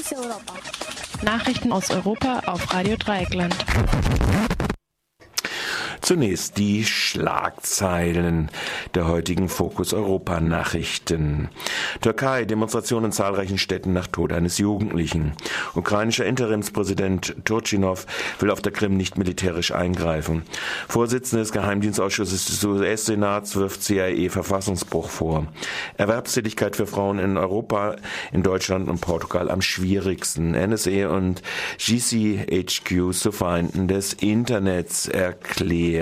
Nachrichten aus Europa auf Radio Dreieckland. Zunächst die Schlagzeilen der heutigen Fokus Europa Nachrichten. Türkei, Demonstrationen in zahlreichen Städten nach Tod eines Jugendlichen. Ukrainischer Interimspräsident Turchinov will auf der Krim nicht militärisch eingreifen. Vorsitzender des Geheimdienstausschusses des US-Senats wirft CIA Verfassungsbruch vor. Erwerbstätigkeit für Frauen in Europa, in Deutschland und Portugal am schwierigsten. NSA und GCHQ zu Feinden des Internets erklärt.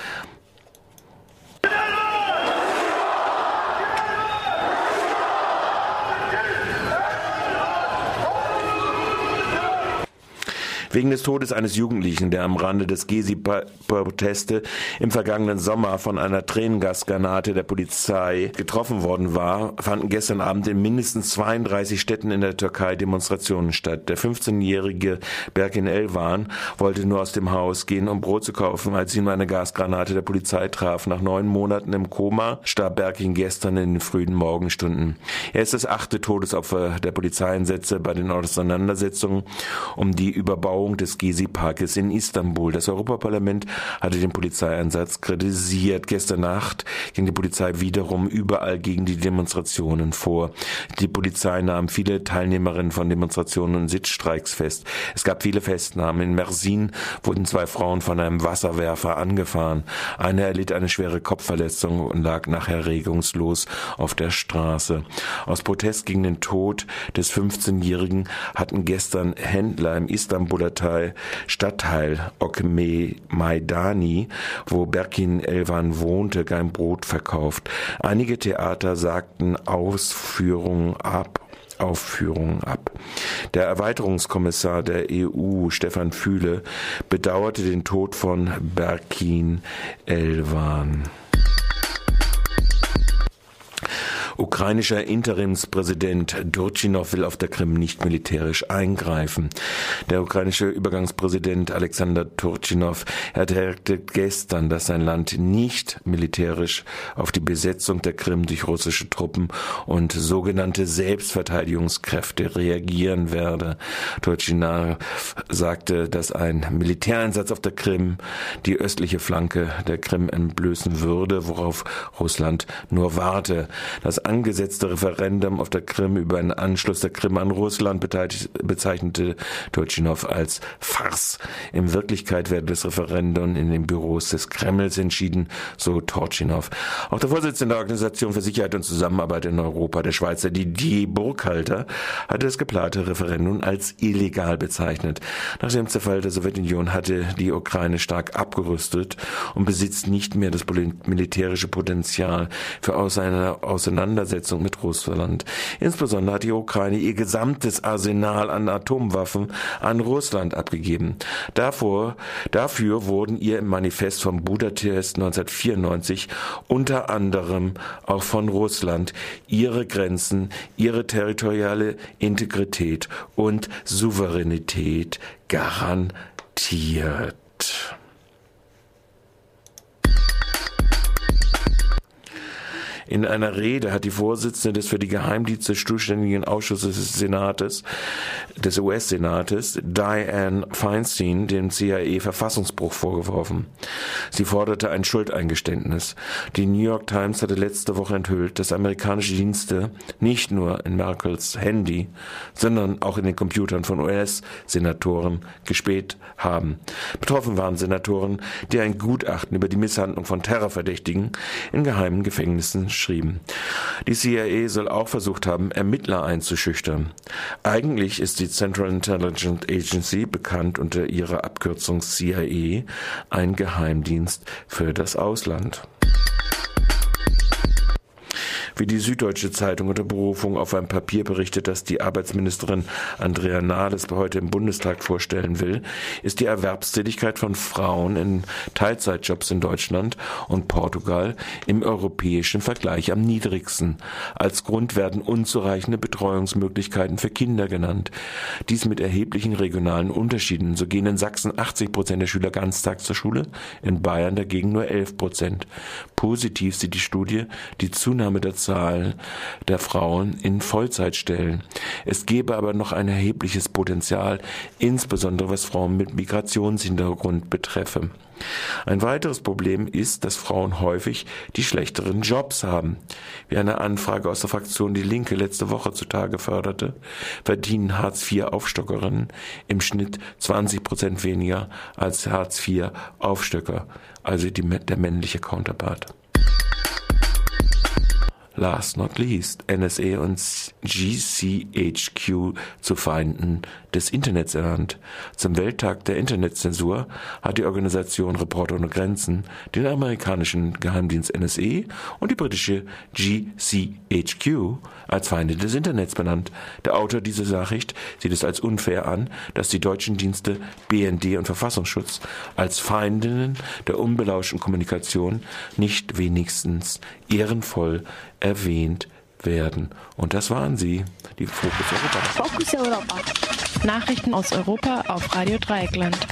Wegen des Todes eines Jugendlichen, der am Rande des Gezi-Proteste im vergangenen Sommer von einer Tränengasgranate der Polizei getroffen worden war, fanden gestern Abend in mindestens 32 Städten in der Türkei Demonstrationen statt. Der 15-jährige Berkin Elvan wollte nur aus dem Haus gehen, um Brot zu kaufen, als ihn eine Gasgranate der Polizei traf. Nach 9 Monaten im Koma starb Berkin gestern in den frühen Morgenstunden. Er ist das 8. Todesopfer der Polizeieinsätze bei den Auseinandersetzungen um die Überbauung des Gezi-Parkes in Istanbul. Das Europaparlament hatte den Polizeieinsatz kritisiert. Gestern Nacht ging die Polizei wiederum überall gegen die Demonstrationen vor. Die Polizei nahm viele Teilnehmerinnen von Demonstrationen und Sitzstreiks fest. Es gab viele Festnahmen. In Mersin wurden 2 Frauen von einem Wasserwerfer angefahren. Eine erlitt eine schwere Kopfverletzung und lag nachher regungslos auf der Straße. Aus Protest gegen den Tod des 15-Jährigen hatten gestern Händler im Istanbuler Stadtteil Okme Maidani, wo Berkin Elvan wohnte, kein Brot verkauft. Einige Theater sagten Aufführungen ab. Der Erweiterungskommissar der EU, Stefan Füle, bedauerte den Tod von Berkin Elvan. Ukrainischer Interimspräsident Turchinov will auf der Krim nicht militärisch eingreifen. Der ukrainische Übergangspräsident Alexander Turchinov erklärte gestern, dass sein Land nicht militärisch auf die Besetzung der Krim durch russische Truppen und sogenannte Selbstverteidigungskräfte reagieren werde. Turchinov sagte, dass ein Militäreinsatz auf der Krim die östliche Flanke der Krim entblößen würde, worauf Russland nur warte. Das angesetzte Referendum auf der Krim über einen Anschluss der Krim an Russland bezeichnete Turchinov als Farce. In Wirklichkeit werde das Referendum in den Büros des Kremls entschieden, so Turchinov. Auch der Vorsitzende der Organisation für Sicherheit und Zusammenarbeit in Europa, der Schweizer Didier Burkhalter, hatte das geplante Referendum als illegal bezeichnet. Nach dem Zerfall der Sowjetunion hatte die Ukraine stark abgerüstet und besitzt nicht mehr das militärische Potenzial für eine Auseinandersetzung mit Russland. Insbesondere hat die Ukraine ihr gesamtes Arsenal an Atomwaffen an Russland abgegeben. Dafür wurden ihr im Manifest von Budapest 1994 unter anderem auch von Russland ihre Grenzen, ihre territoriale Integrität und Souveränität garantiert. In einer Rede hat die Vorsitzende des für die Geheimdienste zuständigen Ausschusses des US-Senates, Dianne Feinstein, dem CIA Verfassungsbruch vorgeworfen. Sie forderte ein Schuldeingeständnis. Die New York Times hatte letzte Woche enthüllt, dass amerikanische Dienste nicht nur in Merkels Handy, sondern auch in den Computern von US-Senatoren gespäht haben. Betroffen waren Senatoren, die ein Gutachten über die Misshandlung von Terrorverdächtigen in geheimen Gefängnissen schrieben. Die CIA soll auch versucht haben, Ermittler einzuschüchtern. Eigentlich ist die Central Intelligence Agency, bekannt unter ihrer Abkürzung CIA, ein Geheimdienst für das Ausland. Wie die Süddeutsche Zeitung unter Berufung auf ein Papier berichtet, das die Arbeitsministerin Andrea Nahles heute im Bundestag vorstellen will, ist die Erwerbstätigkeit von Frauen in Teilzeitjobs in Deutschland und Portugal im europäischen Vergleich am niedrigsten. Als Grund werden unzureichende Betreuungsmöglichkeiten für Kinder genannt. Dies mit erheblichen regionalen Unterschieden. So gehen in Sachsen 80% der Schüler ganztags zur Schule, in Bayern dagegen nur 11%. Positiv sieht die Studie die Zunahme der Zahl der Frauen in Vollzeitstellen. Es gäbe aber noch ein erhebliches Potenzial, insbesondere was Frauen mit Migrationshintergrund betreffe. Ein weiteres Problem ist, dass Frauen häufig die schlechteren Jobs haben. Wie eine Anfrage aus der Fraktion Die Linke letzte Woche zutage förderte, verdienen Hartz-IV-Aufstockerinnen im Schnitt 20% weniger als Hartz-IV-Aufstöcker, also der männliche Counterpart. Last not least, NSA und GCHQ zu Feinden des Internets ernannt. Zum Welttag der Internetzensur hat die Organisation Reporter ohne Grenzen den amerikanischen Geheimdienst NSA und die britische GCHQ als Feinde des Internets benannt. Der Autor dieser Nachricht sieht es als unfair an, dass die deutschen Dienste BND und Verfassungsschutz als Feindinnen der unbelauschten Kommunikation nicht wenigstens ehrenvoll erwähnt werden. Und das waren sie, die Fokus Europa. Fokus Europa. Nachrichten aus Europa auf Radio Dreieckland.